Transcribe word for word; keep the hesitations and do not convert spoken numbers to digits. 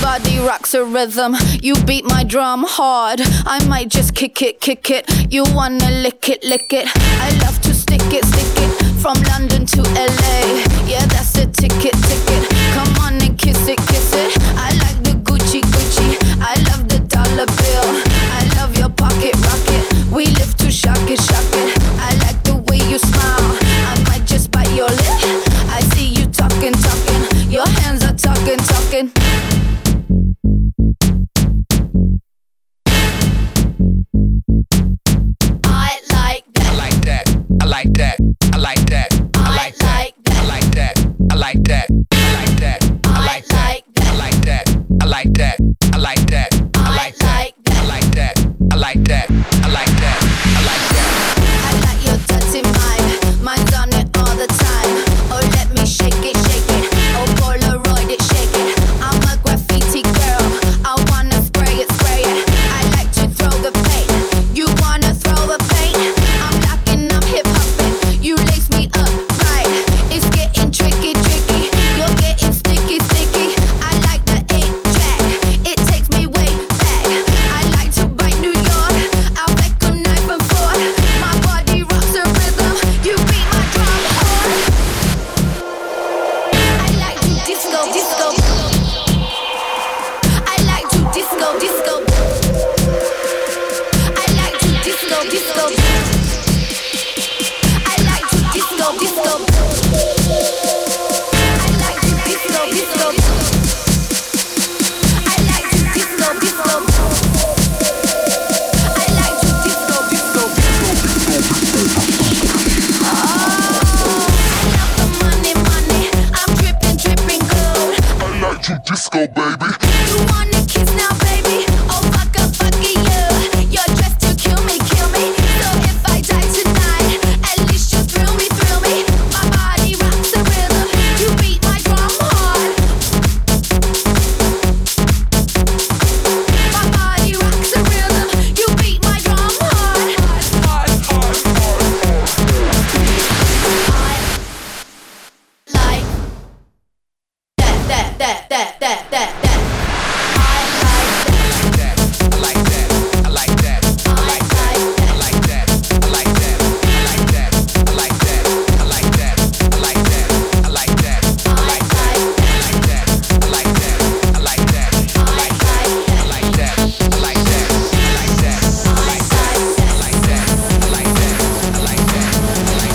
body rocks a rhythm. You beat my drum hard. I might just kick it, kick it. You wanna lick it, lick it. I love to stick it, stick it. From London to L A. Yeah, that's a ticket, ticket. Come on and kiss it, kiss it. I like the Gucci, Gucci. I love the dollar bill. I love your pocket rocket. We live to shock it, shock it. I like the way you smile. I might just bite your lip. I see you talking, talking. Your hands are talking, talking. I like that. I like that. I like that. I like that. I like that. I like that. I like that. I like that. I like that. I like that. I like that. I like that. I like that. I like that. I like that. I like that. I like that. I like your dirty mind. Mine's on it all the time. Oh, let me shake it, shake it. Oh, Polaroid it, shake it. I'm a graffiti girl. I wanna spray it, spray it. I like to throw the paint. You wanna throw the paint? I'm locking up hip hopping. You lace me up right. It's getting tricky, tricky. You're getting sticky, sticky. I like the eight track. It takes me way back. I like to bite New York. I'll make a knife and fork. My body rocks a rhythm. You beat my drum hard. I like to disco, disco. I like to disco, disco. I like to disco, disco. I like to disco, disco. I like to disco, disco. I like to disco, disco. I like to disco, disco, disco. Oh, I love the money, money. I'm dripping, dripping gold. I like to disco, baby. You wanna kiss now, baby?